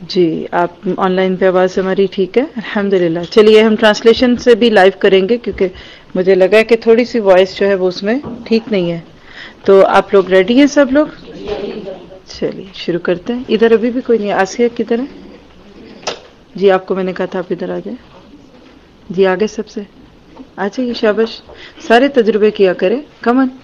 جی آپ on line پہ آواز ہماری ٹھیک ہے الحمدللہ. چلیے ہم ٹرانسلیشن سے بھی لائیو کریں گے کیونکہ مجھے لگا کہ تھوڑی سی وائس جو ہے وہ اس میں ٹھیک نہیں ہے. تو آپ لوگ ریڈی ہیں سب لوگ؟ چلیے شروع کرتے ہیں. ادھر ابھی بھی کوئی نہیں. آسیہ کدھر ہے؟ جی آپ کو میں نے کہا تھا آپ ادھر آ جائیں. جی آگے سب سے آ جائیے. شاباش. سارے تجربے کیا کریں. کم آن.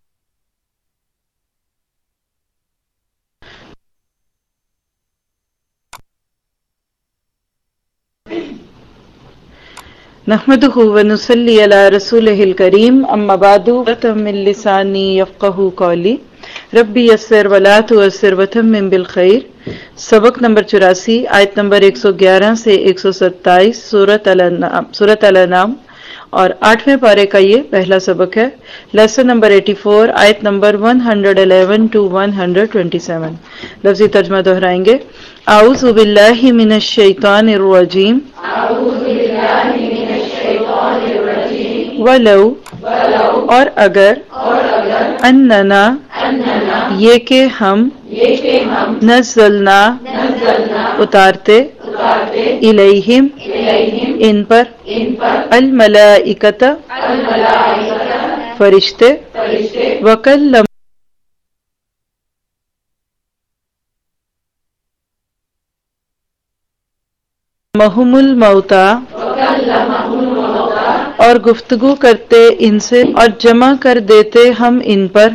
نحمده ونصلي على رسوله الكريم اما بعد من لساني يفقهوا قولي ربي يسر ولا تعسر وتمم بالخير. سبق نمبر 84 آیت نمبر 111 سے 127 سورۃ الانعام اور 8ویں پارے کا یہ پہلا سبق ہے. لیسن نمبر 84 آیت نمبر 111 to 127. لفظی ترجمہ دہرائیں گے. اعوذ باللہ من الشیطان الرجیم. ولو اور اگر اننا یہ کہ ہم نزلنا اتارتے الیہم ان پر الملائکۃ فرشتے وکلمہم الموتیٰ اور گفتگو کرتے ان سے اور جمع کر دیتے ہم ان پر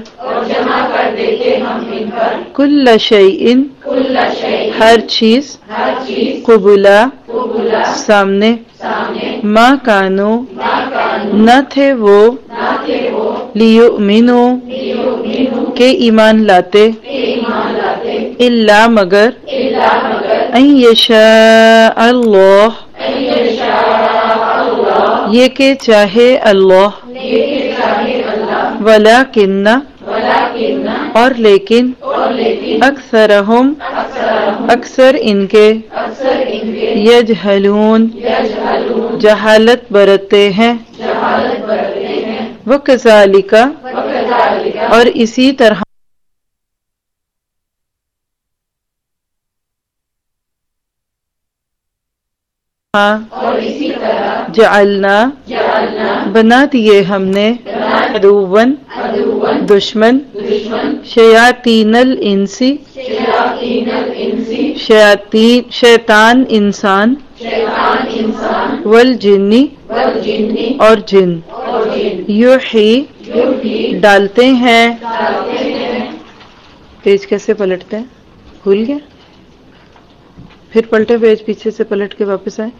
کل شیء ہر چیز قبلا سامنے ما کانوا نہ تھے وہ لیؤمنوا کہ ایمان لاتے الا مگر ان یشاء اللہ یہ کہ چاہے اللہ ولیکن اور لیکن اکثرہم اکثر ان کے یجہلون جہالت برتتے ہیں. وکذالک اور اسی طرح جعلنا بنا دیے ہم نے عدوًا دشمن شیاطین الانسی شیطان انسان والجنی اور جن یوحی ڈالتے ہیں. پیج کیسے پلٹتے ہیں بھول گیا؟ پھر پلٹے پیج پیچھے سے پلٹ کے واپس آئے.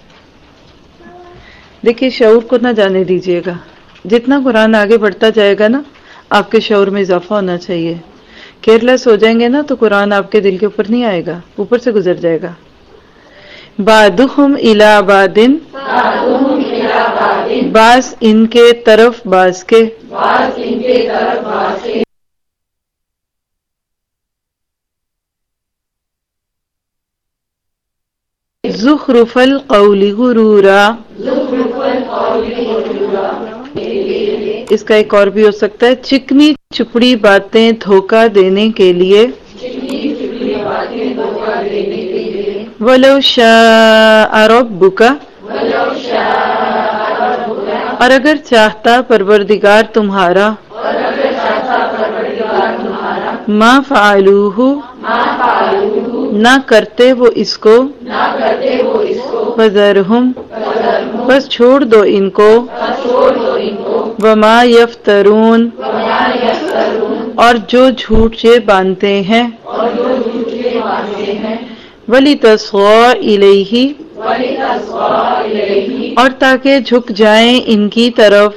دیکھیے شعور کو نہ جانے دیجیے گا. جتنا قرآن آگے بڑھتا جائے گا نا آپ کے شعور میں اضافہ ہونا چاہیے. کیئرلیس ہو جائیں گے نا تو قرآن آپ کے دل کے اوپر نہیں آئے گا، اوپر سے گزر جائے گا. بعضهم الی بعض بعض ان کے طرف بعض کے زخرف القول غرورا. اس کا ایک اور بھی ہو سکتا ہے چکنی چپڑی باتیں دھوکہ دینے کے لیے. وَلَوْ شَاءَ رَبُّكَ اور اگر چاہتا پروردگار تمہارا ما فعلوه نہ کرتے وہ اس کو فذرہم بس چھوڑ دو ان کو وما یفترون اور جو جھوٹ یہ باندھتے ہیں وَلِتَصْغَىٰ إِلَيْهِ اور تاکہ جھک جائیں ان کی طرف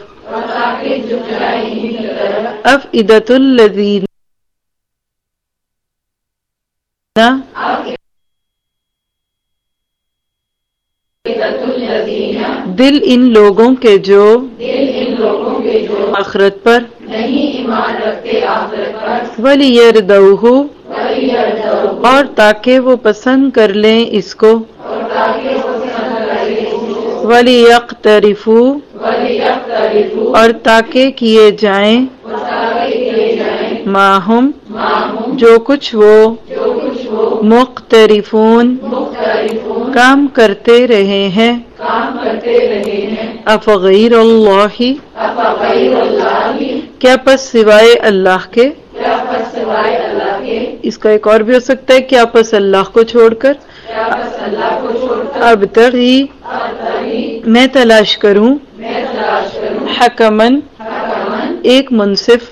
أَفْئِدَةُ الَّذِينَ دل ان لوگوں کے جو آخرت پر وَلِيَرْضَوْهُ اور تاکہ وہ پسند کر لیں اس کو وَلِيَقْتَرِفُوا اور تاکہ کیے جائیں ماہم جو کچھ وہ مقترفون کام کرتے رہے ہیں افغیر اللہ کیا پس سوائے اللہ کے اس کا ایک اور بھی ہو سکتا ہے کیا پس اللہ کو چھوڑ کر ابتغی میں تلاش کروں حکمن ایک منصف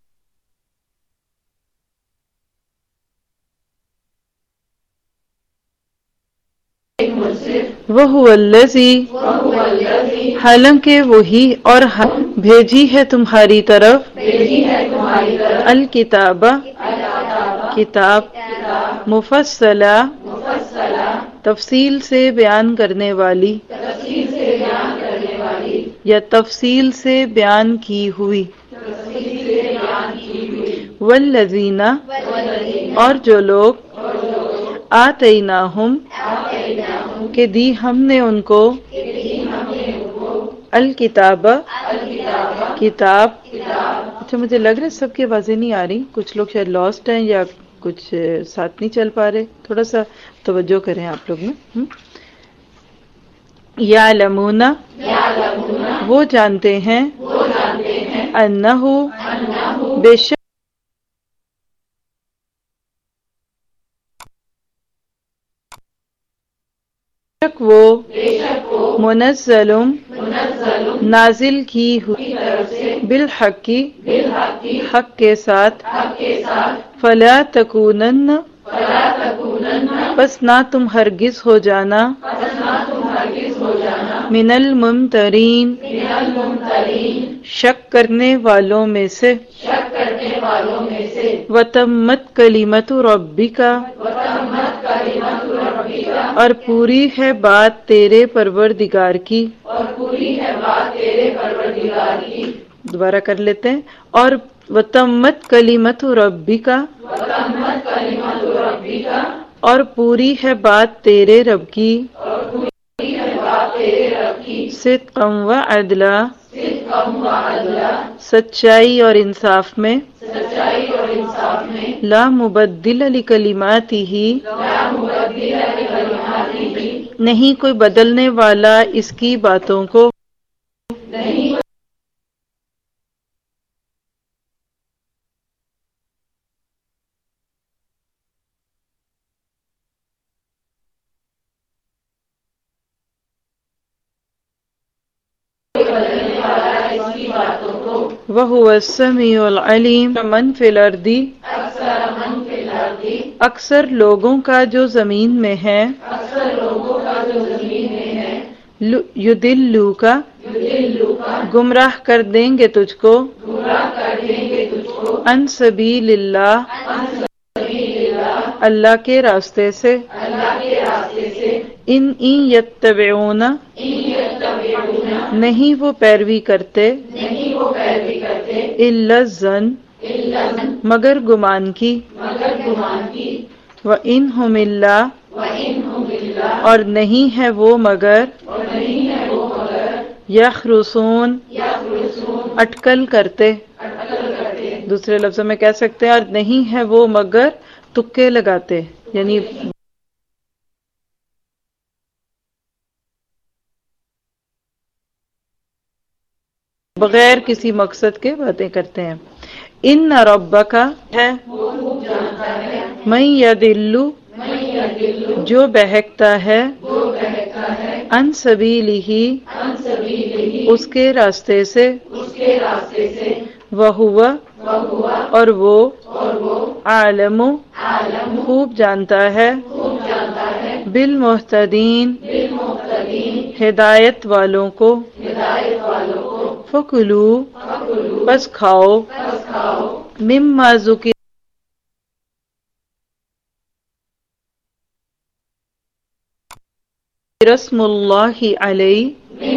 وَهُوَ الَّذِي حالانکہ وہی اور بھیجی ہے تمہاری طرف الکتاب کتاب مفصلہ تفصیل سے بیان کرنے والی یا تفصیل سے بیان کی ہوئی والذین اور جو لوگ آتیناہم کہ دی ہم نے ان کو الکتاب کتاب اچھا مجھے لگ رہا ہے سب کی آوازیں نہیں آ رہی کچھ لوگ شاید لاسٹ ہیں یا کچھ ساتھ نہیں چل پا رہے تھوڑا سا توجہ کریں آپ لوگ میں یعلمون وہ جانتے ہیں انہو بے شک وہ منزل نازل کی ہوئی بالحق حق کے ساتھ فلا تکونن پس نہ تم ہرگز ہو جانا من الممترین شک کرنے والوں میں سے وتمت کلمت ربک اور پوری ہے بات تیرے پروردگار کی دوبارہ کر لیتے ہیں اور وتمت کلمت ربک اور پوری ہے بات تیرے رب کی صدقا وعدلا سچائی اور انصاف میں لا مبدل لکلماتہ نہیں کوئی بدلنے والا اس کی باتوں کو وَهُوَ السَّمِيعُ الْعَلِيمُ من فی الارض اکثر لوگوں کا جو زمین میں ہے یدلوک گمراہ کر دیں گے تجھ کو عن سبیل اللہ اللہ کے راستے سے ان یتبعون نہیں وہ پیروی کرتے الا الظن مگر گمان کی وَإِنْهُمْ إِلَّا اور نہیں ہے وہ مگر یخرصون اٹکل کرتے دوسرے لفظوں میں کہہ سکتے ہیں اور نہیں ہے وہ مگر تکے لگاتے یعنی بغیر کسی مقصد کے باتیں کرتے ہیں ان ربک ہے من یضل جو بہکتا ہے عن سبیلہ اس کے راستے سے وہو اور وہ عالم خوب جانتا ہے بالمہتدین ہدایت والوں کو فکلو بس کھاؤ مما ذکر رسم اللہ علیہ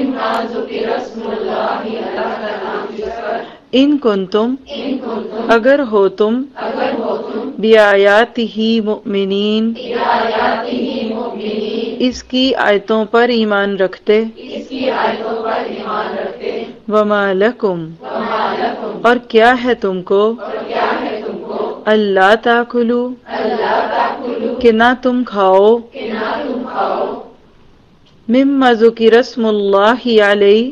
ان کنتم اگر ہو تم بیآیاتہ مؤمنین اس کی آیتوں پر ایمان رکھتے وما لکم اور کیا ہے تم کو اللہ تاکلو کہ نہ تم کھاؤ مما ذکر اسم اللہ علیہ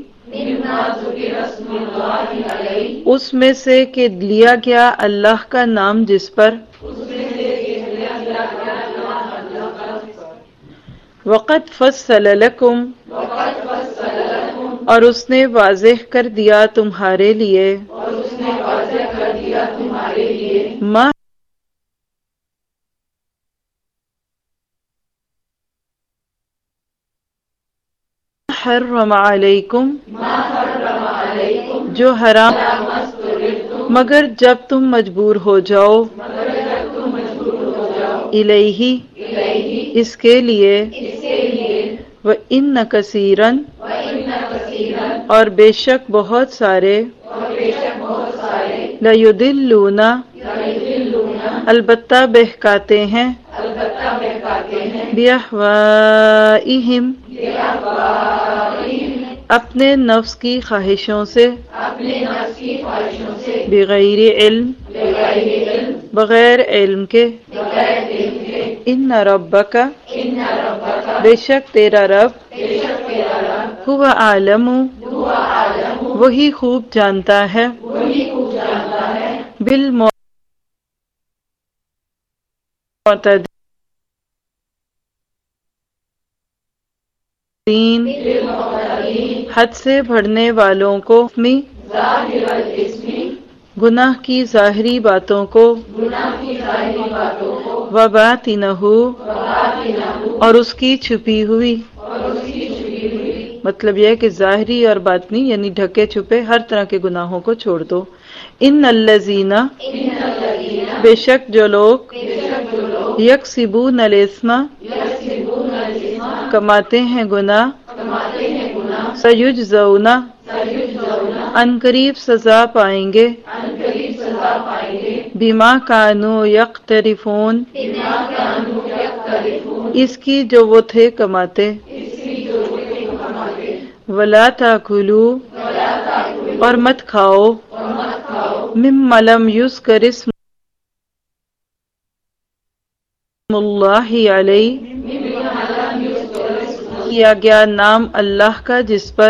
اس میں سے کہ لیا گیا اللہ کا نام جس پر وقد فصل لکم اور اس نے واضح کر دیا تمہارے لیے ما حرم علیکم جو حرام مگر جب تم مجبور ہو جاؤ الیہ اس کے لیے وَإِنَّ كَثِيرًا اور بے شک بہت سارے لَيُضِلُّونَ البتہ بہکاتے ہیں بِأَهْوَائِهِمْ اپنے نفس کی خواہشوں سے بغیر علم بغیر علم کے ان ربک بے شک تیرا رب هو عالم وہی خوب جانتا ہے بالمعتدین حد سے بڑھنے والوں کو گناہ کی ظاہری باتوں کو وباطنہ اور اس کی چھپی ہوئی مطلب یہ ہے کہ ظاہری اور باطنی یعنی ڈھکے چھپے ہر طرح کے گناہوں کو چھوڑ دو ان الذین بے شک جو لوگ یکسبون الاثم کماتے ہیں گناہ سیجزون ان قریب سزا پائیں گے بما کانوا یقترفون اس کی جو وہ تھے کماتے ولا تاکلوا اور مت کھاؤ مما لم یذکر اسم اللہ علیہ کیا گیا نام اللہ کا جس پر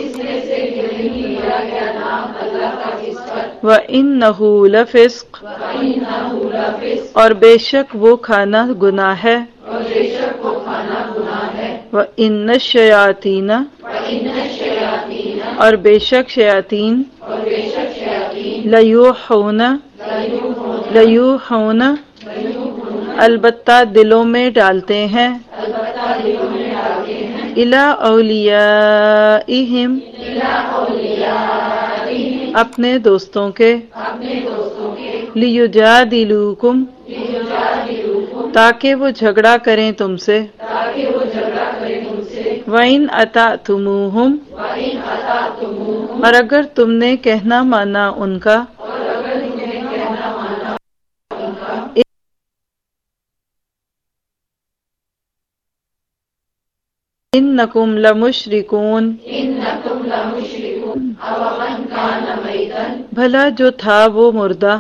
وَإِنَّهُ لَفِسْقٌ اور بے شک وہ کھانا گناہ ہے وَإِنَّ الشَّيَاطِينَ اور بے شک شیاطین لیوحون البتہ دلوں میں ڈالتے ہیں الی اولیائہم اپنے دوستوں کے لیجادلوکم تاکہ وہ جھگڑا کریں تم سے وَإِنْ أَطَعْتُمُوهُمْ اور اگر تم نے کہنا مانا ان کا انکم لمشرکون بھلا جو تھا وہ مردہ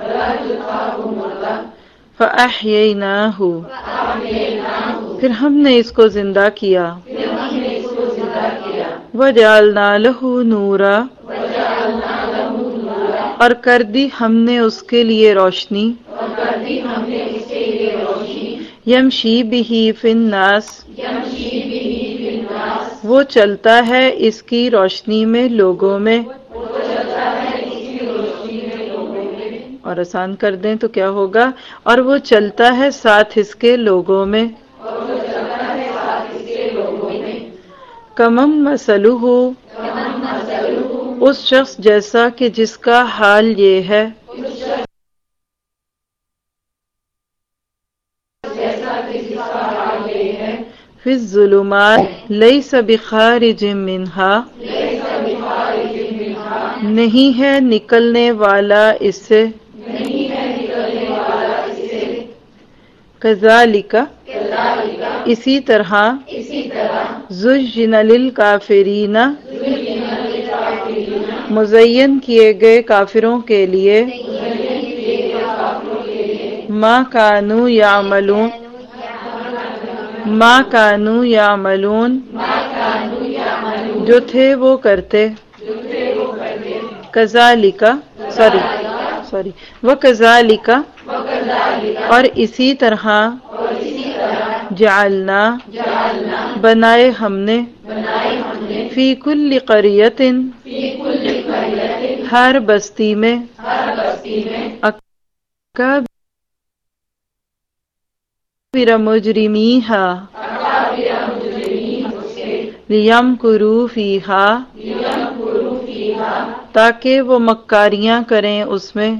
فَأَحْيَيْنَاهُ پھر ہم نے اس کو زندہ کیا وَجَعَلْنَا لَهُ نُورًا اور کر دی ہم نے اس کے لیے روشنی یمشی بہ فی الناس وہ چلتا ہے اس کی روشنی میں لوگوں میں اور آسان کر دیں تو کیا ہوگا اور وہ چلتا ہے ساتھ اس کے لوگوں میں کمم مثلہ اس شخص جیسا کہ جس کا حال یہ ہے فی الظلمات لیس بخارج منہا نہیں ہے نکلنے والا اس سے کذالک اسی طرح زین للکافرین مزین کیے گئے کافروں کے لیے ما کانوا یعملون ما کانو یعملون جو تھے وہ کرتے، کذالک سوری وکذالک اور اسی طرح جعلنا بنائے ہم نے فی کل قریۃ ہر بستی میں اکابر مجرمیہا لیمکروا فیہا تاکہ وہ مکاریاں کریں اس میں،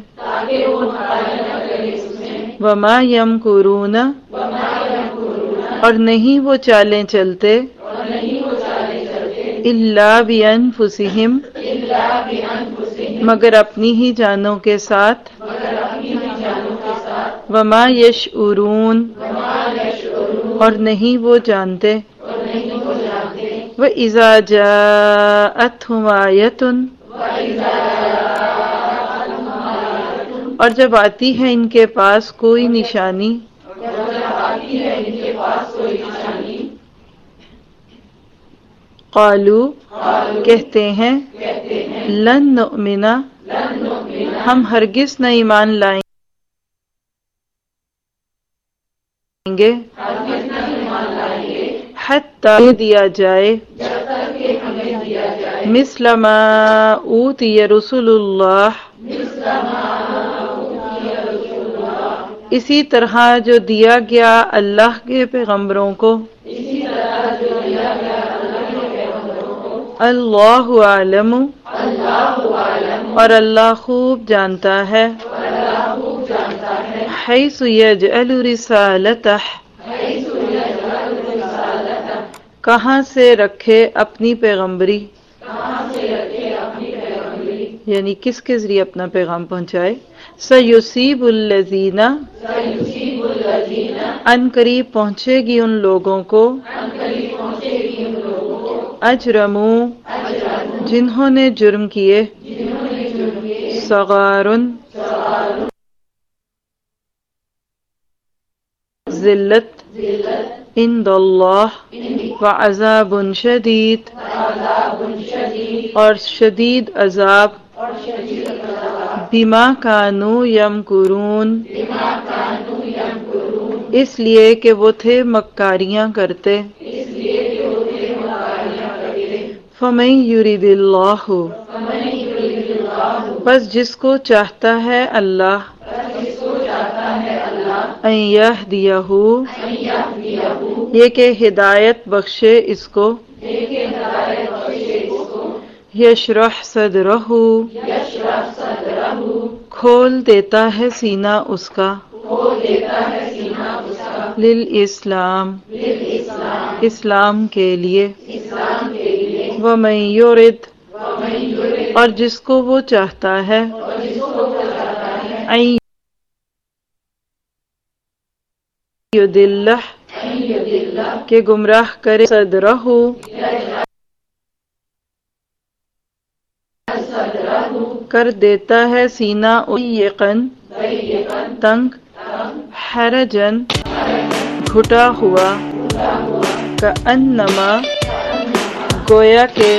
وما یمکرون اور نہیں وہ چالیں چلتے، الا بانفسہم مگر اپنی ہی جانوں کے ساتھ، وما یشعرون اور نہیں وہ جانتے، وَإِذَا جَاءَتْهُمْ آیَةٌ اور جب آتی ہے ان کے پاس کوئی نشانی، قالوا کہتے ہیں، لن نؤمن ہم ہرگز نہ ایمان لائیں گے، حتی دیا جائے، مثل ما اوتی رسول اللہ اسی طرح جو دیا گیا اللہ کے پیغمبروں کو، اللہ عالم اور اللہ خوب جانتا ہے، حیث یجعل رسالتہ کہاں سے رکھے اپنی پیغمبری، یعنی کس کے ذریعے اپنا پیغام پہنچائے، سیصیب الذین ان قریب پہنچے گی ان لوگوں کو، اجرموا جنہوں نے جرم کیے، صغار ذلت عند اللہ وعذاب شدید اور شدید عذاب، بما کانوا یمکرون اس لیے کہ وہ تھے مکاریاں کرتے، فمن یرید اللہ بس جس کو چاہتا ہے اللہ، ان یہدیہ یہ کہ ہدایت بخشے اس کو، یشرح صدرہ کھول دیتا ہے سینہ اس کا، للاسلام اسلام کے لیے، ومن یرد اور جس کو وہ چاہتا ہے، ان یضلہ کہ گمراہ کرے، صدرہ کر دیتا ہے سینہ ضیقاً تنگ، حرجاً گھٹا ہوا، کأنما گویا کہ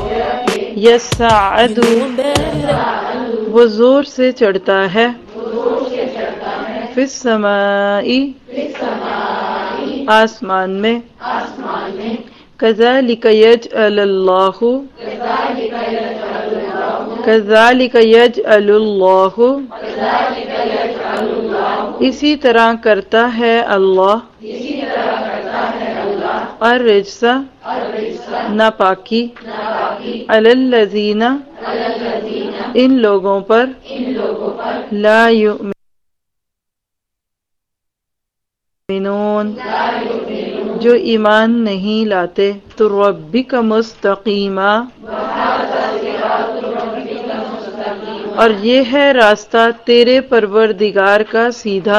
یصعد وہ زور سے چڑھتا ہے، فی السماء آسمان میں، کذالک یجعل اللہ اسی طرح کرتا ہے اللہ، الرجس ناپاکی، علی الذین ان لوگوں پر، لا یؤمنون جو ایمان نہیں لاتے، تو ربک مستقیما اور یہ ہے راستہ تیرے پروردگار کا سیدھا،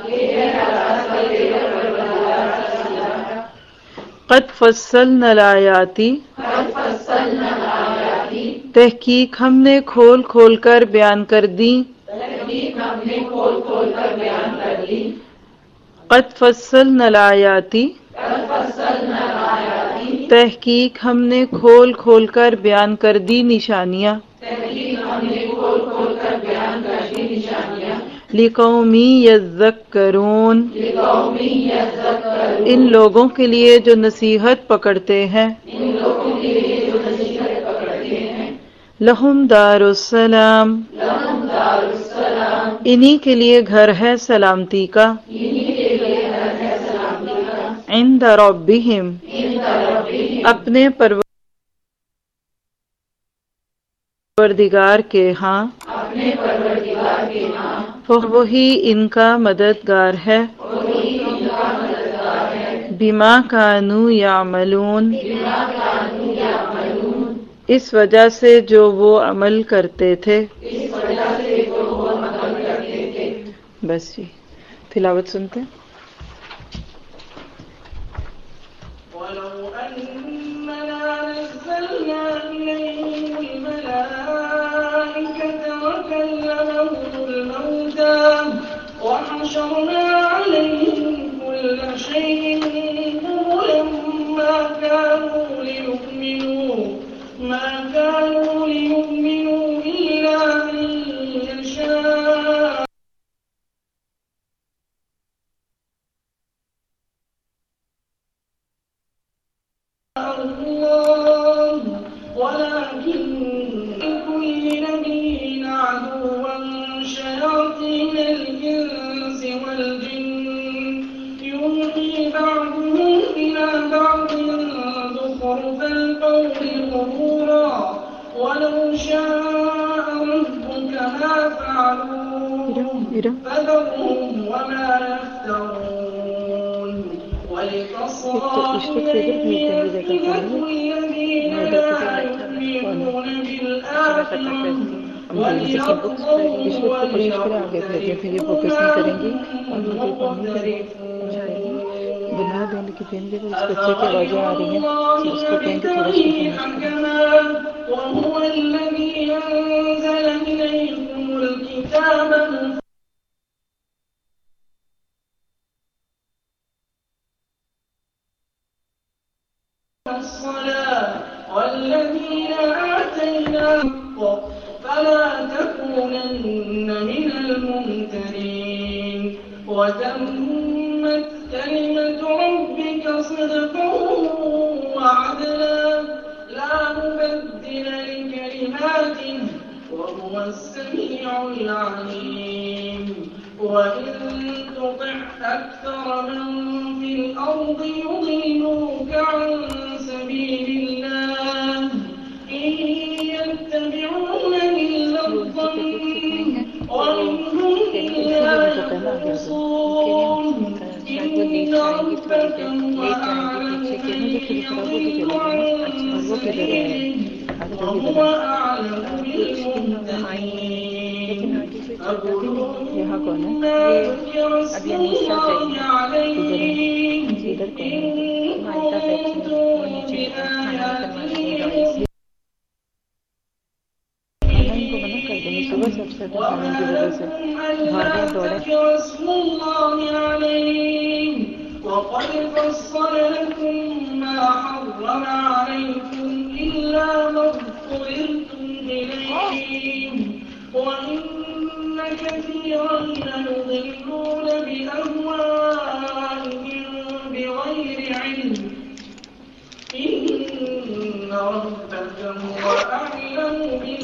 قد فصلنا الآیات تحقیق ہم نے کھول کھول کر بیان کر دی، قد فصلنا الآیات तहकीक हमने खोल खोल कर बयान कर दी निशानियाँ लिकौमी यज़्ज़क्करून इन लोगों के लिए जो नसीहत पकड़ते हैं लहुम दारुस्सलाम इन्हीं के लिए घर है सलामती का इंद रब्बिहिम अपने परवरदिगार के हाँ वही इनका मददगार है बिमा कानू यामलून इस वजह से जो वो अमल करते थे। बस जी तिलावत सुनते हैं। وحشرنا عليهم كل شيء قبلا ما كانوا ليؤمنوا إلا أن يشاء الله ولكن لكل نبي عدوا شياطين الإنس والجن يوحي بعضهم إلى بعض زخرف القول غرورا ولو شاء ربك ما فعلوه فذرهم وما يفترون ولتصغى إليه أفئدة الذين لا يؤمنون بالآخرة وليرضوه बना देने की देंगे तो उस बच्चे की आवाजें आ रही हैं उसको कहेंगे थोड़ा وهو الذي أنزل إليكم الكتاب الصلاة والذين آتيناهم فلا تكونن من الممترين وتمت كلمة ربك صدقا وعدلا لا مبدل لكلماته وهو السميع العليم وإن تطع أكثر من في الأرض يضلوك عن سبيل الله إن يتبعون إلا الظن وإنهم إلا يخرصون إن ربك هو أعلم من يضل عن سبيله وهو أعلم بالمهتدين فكلوا مما ذكر اسم الله عليه إن كنتم بآياته ذكر اسم الله عليه وقد فصل لكم ما حرم عليكم إلا ما اضطررتم إليه وإن كثيرا ليضلون بأهوائهم بغير علم إن ربك هو أعلم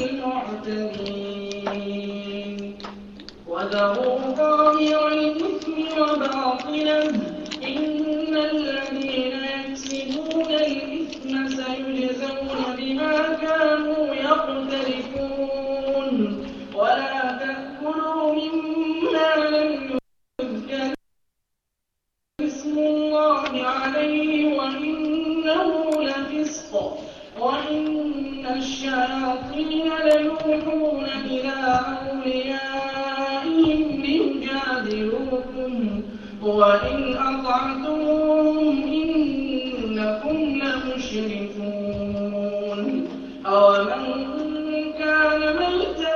بالمعتدين وذروا ظاهر الإثم وباطنه إن الذين يكسبون الإثم سيجزون بما كانوا يقترفون ولا تأكلوا مما لم يذكر اسم الله عليه وإنه لفسق وإن الشياطين ليوحون إلى أوليائهم ليجادلوكم وإن أطعتموهم إنكم لمشركون أومن كان ميتا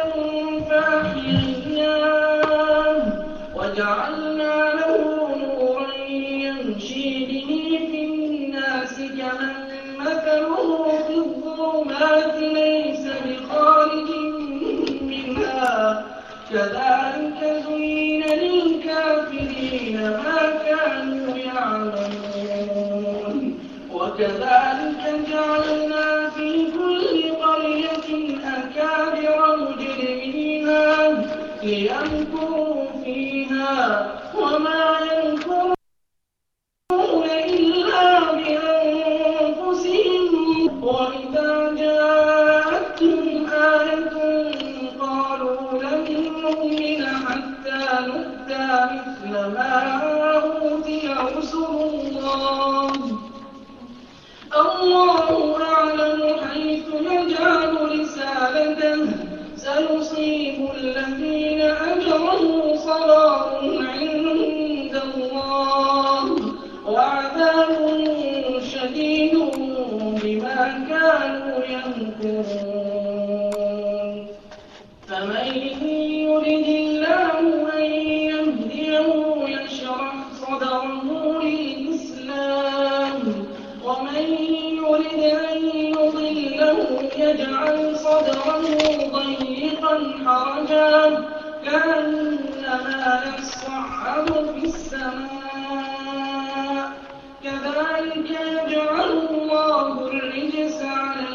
فأحييناه وجعلنا له نورا يمشي به كذلك زين للكافرين ما كانوا يعملون وكذلك جعلنا في كل قرية أكابر مجرميها ليمكروا فيها وما يمكرون إلا بأنفسهم وإذا جاءتهم آية قالوا لن نؤمن حتى نؤتى مثل ما أوتي رسل الله أعلم حيث يجعل رسالته سيصيب الذين أجرموا صغار عند الله وعذاب شديد بما كانوا يمكرون فمن يرد الله أن يهديه يشرح صدره للإسلام ومن يرد أن يضله يجعل صدره ضيقا حرجا كأنما يصعد في السماء كذلك يجعل الله الرجس على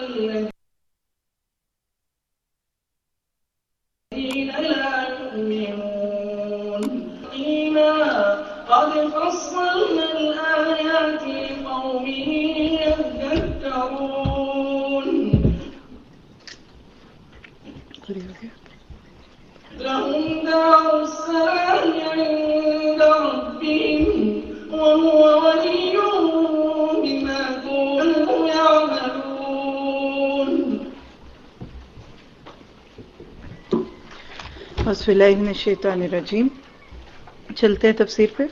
الذين لا يؤمنون قد فصلنا الآيات لقوم يذكرون لهم دار السلام عند ربهم وهو وليهم بما كانوا يعملون اعوذ باللہ من الشیطان الرجیم. چلتے ہیں تفسیر پہ.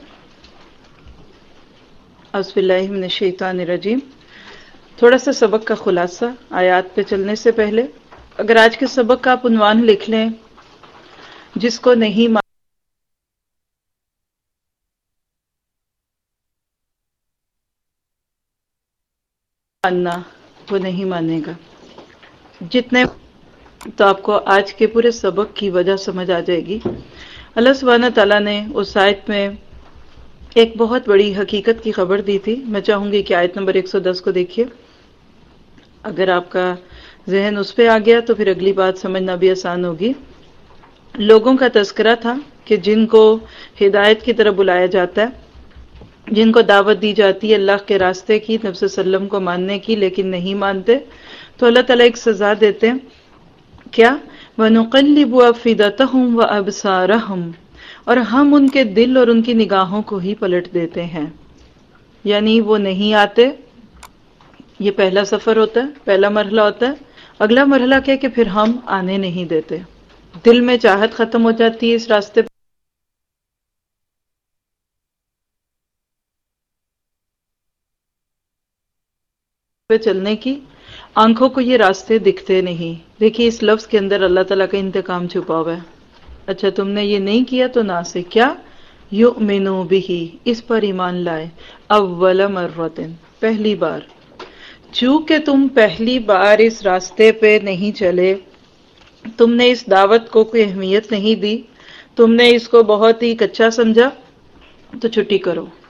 اعوذ باللہ من الشیطان الرجیم. تھوڑا سا سبق کا خلاصہ آیات پہ چلنے سے پہلے اگر آج کے سبق کا آپ عنوان لکھ لیں جس کو نہیں ماننا وہ نہیں مانے گا. جتنے تو آپ کو آج کے پورے سبق کی وجہ سمجھ آ جائے گی. اللہ سبحانہ تعالیٰ نے اس آیت میں ایک بہت بڑی حقیقت کی خبر دی تھی. میں چاہوں گی کہ آیت نمبر 110 کو دیکھیے. اگر آپ کا ذہن اس پہ آ گیا تو پھر اگلی بات سمجھنا بھی آسان ہوگی. لوگوں کا تذکرہ تھا کہ جن کو ہدایت کی طرف بلایا جاتا ہے، جن کو دعوت دی جاتی ہے اللہ کے راستے کی، نبی صلی اللہ علیہ وسلم کو ماننے کی، لیکن نہیں مانتے، تو اللہ تعالیٰ ایک سزا دیتے ہیں. کیا؟ وَنُقَلِّبُ أَفْئِدَتَهُمْ وَأَبْصَارَهُمْ، اور ہم ان کے دل اور ان کی نگاہوں کو ہی پلٹ دیتے ہیں. یعنی وہ نہیں آتے. یہ پہلا سفر ہوتا ہے، پہلا مرحلہ ہوتا ہے. اگلا مرحلہ کیا کہ پھر ہم آنے نہیں دیتے. دل میں چاہت ختم ہو جاتی ہے اس راستے پہ چلنے کی. آنکھوں کو یہ راستے دکھتے نہیں. دیکھیے اس لفظ کے اندر اللہ تعالیٰ کا انتقام چھپا ہوا ہے. اچھا تم نے یہ نہیں کیا تو نہ سے کیا؟ یؤمنوا بہ، اس پر ایمان لائے. اول مرۃ، پہلی بار. چونکہ تم پہلی بار اس راستے پہ نہیں چلے، تم نے اس دعوت کو کوئی اہمیت نہیں دی، تم نے اس کو بہت ہی کچا سمجھا، تو چھٹی کرو.